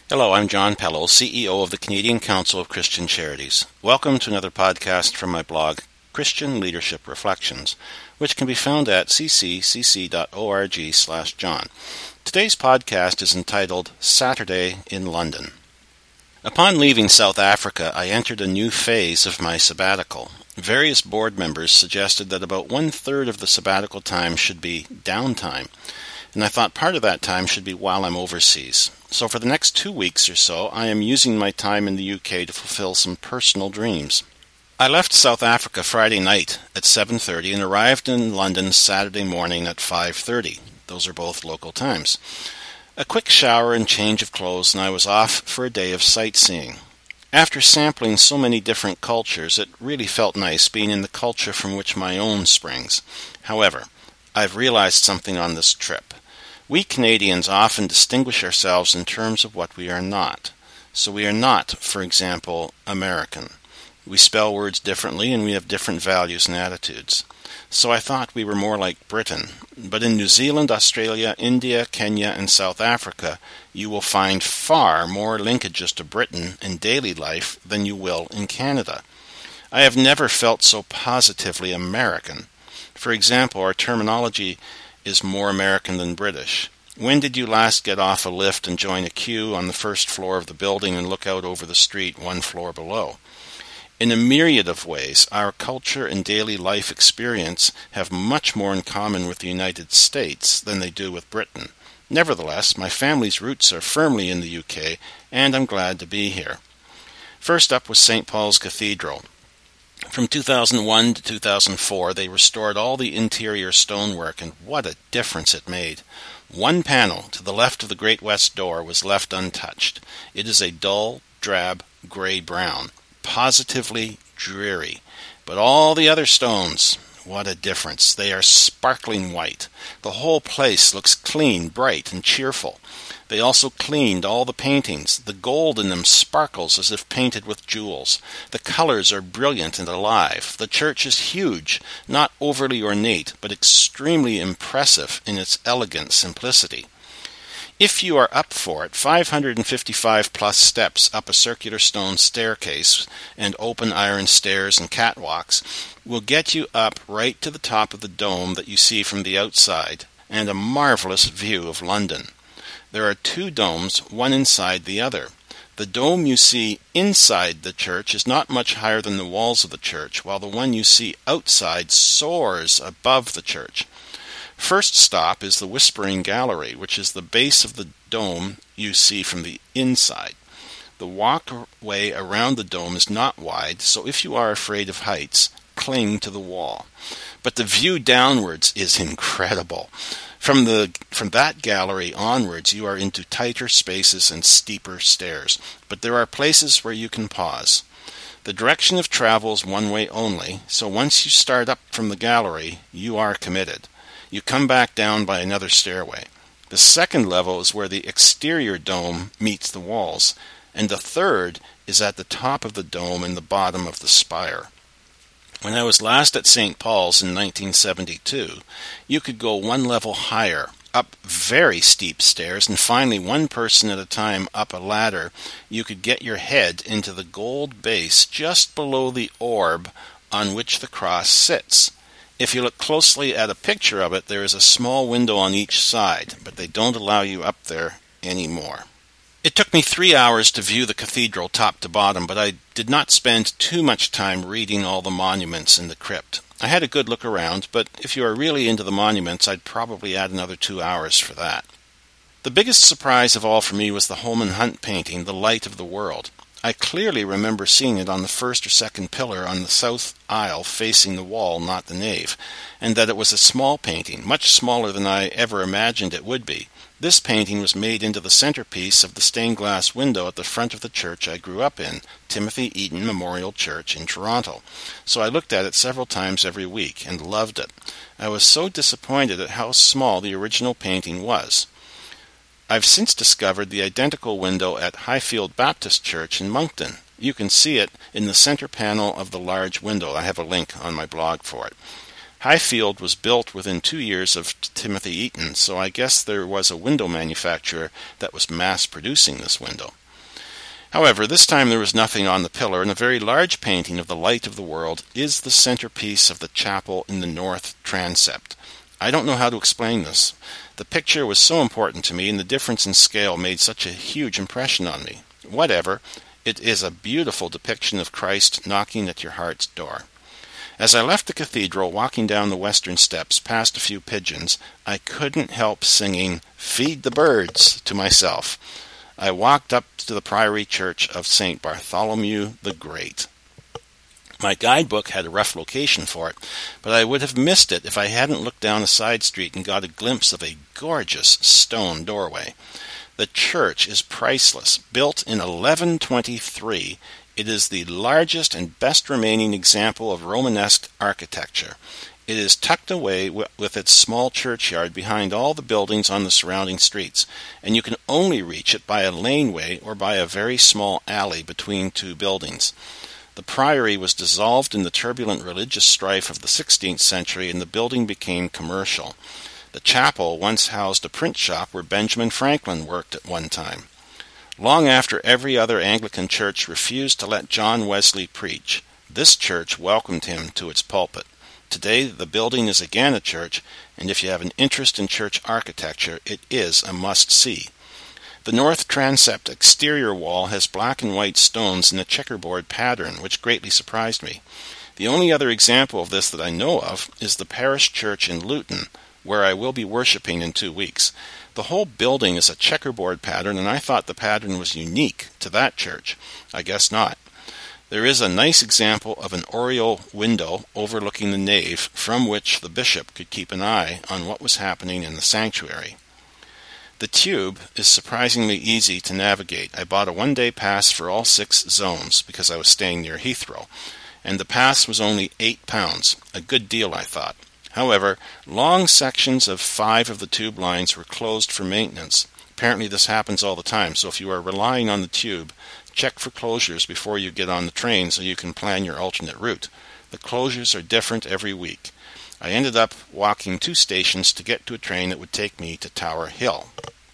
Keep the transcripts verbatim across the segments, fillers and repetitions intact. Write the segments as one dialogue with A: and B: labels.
A: Hello, I'm John Pello, C E O of the Canadian Council of Christian Charities. Welcome to another podcast from my blog, Christian Leadership Reflections, which can be found at c c c c dot org slash John. Today's podcast is entitled Saturday in London. Upon leaving South Africa, I entered a new phase of my sabbatical. Various board members suggested that about one-third of the sabbatical time should be downtime, and I thought part of that time should be while I'm overseas. So for the next two weeks or so, I am using my time in the U K to fulfill some personal dreams. I left South Africa Friday night at seven thirty and arrived in London Saturday morning at five thirty. Those are both local times. A quick shower and change of clothes, and I was off for a day of sightseeing. After sampling so many different cultures, it really felt nice being in the culture from which my own springs. However, I've realized something on this trip. We Canadians often distinguish ourselves in terms of what we are not. So we are not, for example, American. We spell words differently and we have different values and attitudes. So I thought we were more like Britain. But in New Zealand, Australia, India, Kenya, and South Africa, you will find far more linkages to Britain in daily life than you will in Canada. I have never felt so positively American. For example, our terminology is more American than British. When did you last get off a lift and join a queue on the first floor of the building and look out over the street one floor below? In a myriad of ways, our culture and daily life experience have much more in common with the United States than they do with Britain. Nevertheless, my family's roots are firmly in the U K, and I'm glad to be here. First up was Saint Paul's Cathedral. From two thousand one to two thousand four, they restored all the interior stonework, and what a difference it made. One panel to the left of the Great West Door was left untouched. It is a dull, drab, gray-brown, positively dreary. But all the other stones, what a difference. They are sparkling white. The whole place looks clean, bright, and cheerful. They also cleaned all the paintings. The gold in them sparkles as if painted with jewels. The colors are brilliant and alive. The church is huge, not overly ornate, but extremely impressive in its elegant simplicity. If you are up for it, five hundred fifty-five plus steps up a circular stone staircase and open iron stairs and catwalks will get you up right to the top of the dome that you see from the outside, and a marvelous view of London. There are two domes, one inside the other. The dome you see inside the church is not much higher than the walls of the church, while the one you see outside soars above the church. First stop is the Whispering Gallery, which is the base of the dome you see from the inside. The walkway around the dome is not wide, so if you are afraid of heights, cling to the wall. But the view downwards is incredible. From the from that gallery onwards, you are into tighter spaces and steeper stairs, but there are places where you can pause. The direction of travel is one way only, so once you start up from the gallery, you are committed. You come back down by another stairway. The second level is where the exterior dome meets the walls, and the third is at the top of the dome and the bottom of the spire. When I was last at Saint Paul's in nineteen seventy-two, you could go one level higher, up very steep stairs, and finally one person at a time up a ladder. You could get your head into the gold base just below the orb on which the cross sits. If you look closely at a picture of it, there is a small window on each side, but they don't allow you up there anymore. It took me three hours to view the cathedral top to bottom, but I did not spend too much time reading all the monuments in the crypt. I had a good look around, but if you are really into the monuments, I'd probably add another two hours for that. The biggest surprise of all for me was the Holman Hunt painting, The Light of the World. I clearly remember seeing it on the first or second pillar on the south aisle facing the wall, not the nave, and that it was a small painting, much smaller than I ever imagined it would be. This painting was made into the centerpiece of the stained glass window at the front of the church I grew up in, Timothy Eaton Memorial Church in Toronto. So I looked at it several times every week and loved it. I was so disappointed at how small the original painting was. I've since discovered the identical window at Highfield Baptist Church in Moncton. You can see it in the center panel of the large window. I have a link on my blog for it. Highfield was built within two years of Timothy Eaton, so I guess there was a window manufacturer that was mass-producing this window. However, this time there was nothing on the pillar, and a very large painting of the light of the world is the centerpiece of the chapel in the north transept. I don't know how to explain this. The picture was so important to me, and the difference in scale made such a huge impression on me. Whatever, it is a beautiful depiction of Christ knocking at your heart's door. As I left the cathedral, walking down the western steps past a few pigeons, I couldn't help singing "Feed the Birds" to myself. I walked up to the Priory Church of Saint Bartholomew the Great. My guidebook had a rough location for it, but I would have missed it if I hadn't looked down a side street and got a glimpse of a gorgeous stone doorway. The church is priceless. Built in eleven twenty-three, it is the largest and best remaining example of Romanesque architecture. It is tucked away w- with its small churchyard behind all the buildings on the surrounding streets, and you can only reach it by a laneway or by a very small alley between two buildings. The priory was dissolved in the turbulent religious strife of the sixteenth century, and the building became commercial. The chapel once housed a print shop where Benjamin Franklin worked at one time. Long after every other Anglican church refused to let John Wesley preach, this church welcomed him to its pulpit. Today, the building is again a church, and if you have an interest in church architecture, it is a must-see. The north transept exterior wall has black and white stones in a checkerboard pattern, which greatly surprised me. The only other example of this that I know of is the parish church in Luton, where I will be worshiping in two weeks. The whole building is a checkerboard pattern, and I thought the pattern was unique to that church. I guess not. There is a nice example of an oriel window overlooking the nave, from which the bishop could keep an eye on what was happening in the sanctuary. The tube is surprisingly easy to navigate. I bought a one-day pass for all six zones because I was staying near Heathrow, and the pass was only eight pounds. A good deal, I thought. However, long sections of five of the tube lines were closed for maintenance. Apparently this happens all the time, so if you are relying on the tube, check for closures before you get on the train so you can plan your alternate route. The closures are different every week. I ended up walking two stations to get to a train that would take me to Tower Hill.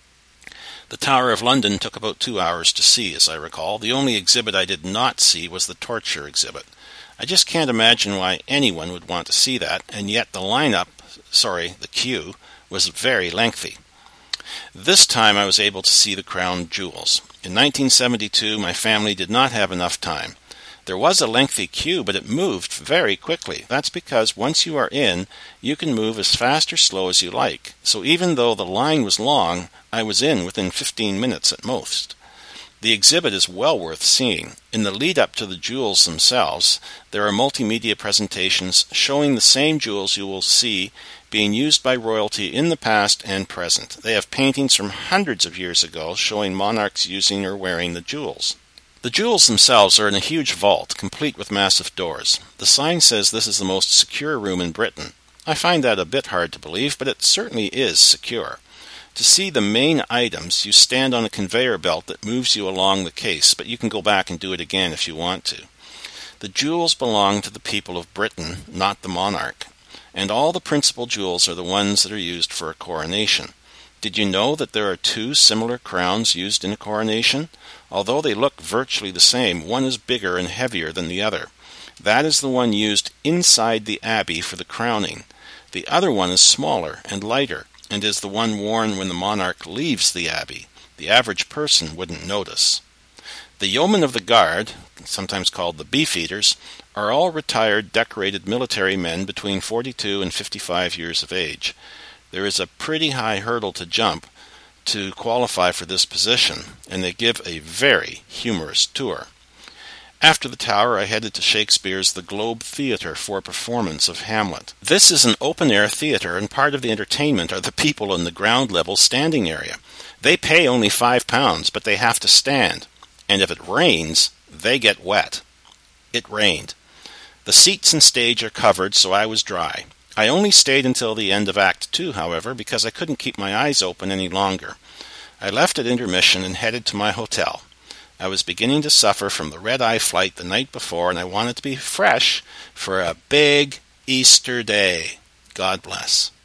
A: The Tower of London took about two hours to see, as I recall. The only exhibit I did not see was the torture exhibit. I just can't imagine why anyone would want to see that, and yet the lineup, sorry, the queue, was very lengthy. This time I was able to see the crown jewels. In nineteen seventy-two, my family did not have enough time. There was a lengthy queue, but it moved very quickly. That's because once you are in, you can move as fast or slow as you like. So even though the line was long, I was in within fifteen minutes at most. The exhibit is well worth seeing. In the lead-up to the jewels themselves, there are multimedia presentations showing the same jewels you will see being used by royalty in the past and present. They have paintings from hundreds of years ago showing monarchs using or wearing the jewels. The jewels themselves are in a huge vault, complete with massive doors. The sign says this is the most secure room in Britain. I find that a bit hard to believe, but it certainly is secure. To see the main items, you stand on a conveyor belt that moves you along the case, but you can go back and do it again if you want to. The jewels belong to the people of Britain, not the monarch, and all the principal jewels are the ones that are used for a coronation. Did you know that there are two similar crowns used in a coronation? Although they look virtually the same, one is bigger and heavier than the other. That is the one used inside the abbey for the crowning. The other one is smaller and lighter, and is the one worn when the monarch leaves the abbey. The average person wouldn't notice. The yeomen of the guard, sometimes called the beefeaters, are all retired decorated military men between forty-two and fifty-five years of age. There is a pretty high hurdle to jump to qualify for this position, and they give a very humorous tour. After the tower, I headed to Shakespeare's The Globe Theatre for a performance of Hamlet. This is an open-air theatre, and part of the entertainment are the people in the ground-level standing area. They pay only five pounds, but they have to stand, and if it rains, they get wet. It rained. The seats and stage are covered, so I was dry. I only stayed until the end of Act Two, however, because I couldn't keep my eyes open any longer. I left at intermission and headed to my hotel. I was beginning to suffer from the red-eye flight the night before, and I wanted to be fresh for a big Easter day. God bless.